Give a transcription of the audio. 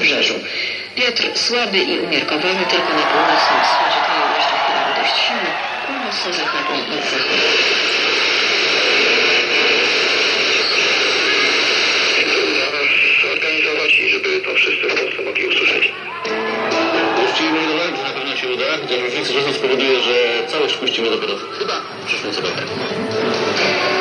wybrzeżu. Wiatr słaby i umiarkowany, tylko na północnym wschodzie kraju jeszcze chwilowo dość silny, północno-zachodni od zachodu. Zorganizować i żeby to wszyscy w Polsce mogli usłyszeć. Właściwie nie dodałem, że na pewno się uda, chociaż różnica czasu spowoduje, że całość puścimy dopiero chyba w przyszłą sobotę.